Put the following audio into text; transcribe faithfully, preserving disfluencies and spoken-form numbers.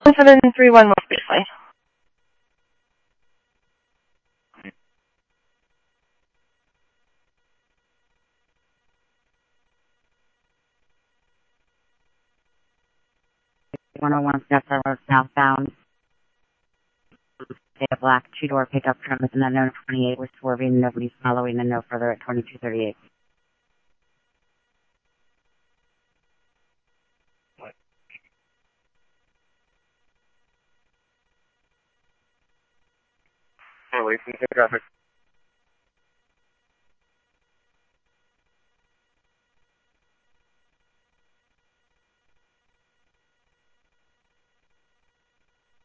seven three one West Baselight. one oh one Scottsdale Road southbound. A black two-door pickup trim with an unknown twenty-eight. We're swerving, nobody's following, and no further at twenty-two thirty-eight. Releasing traffic.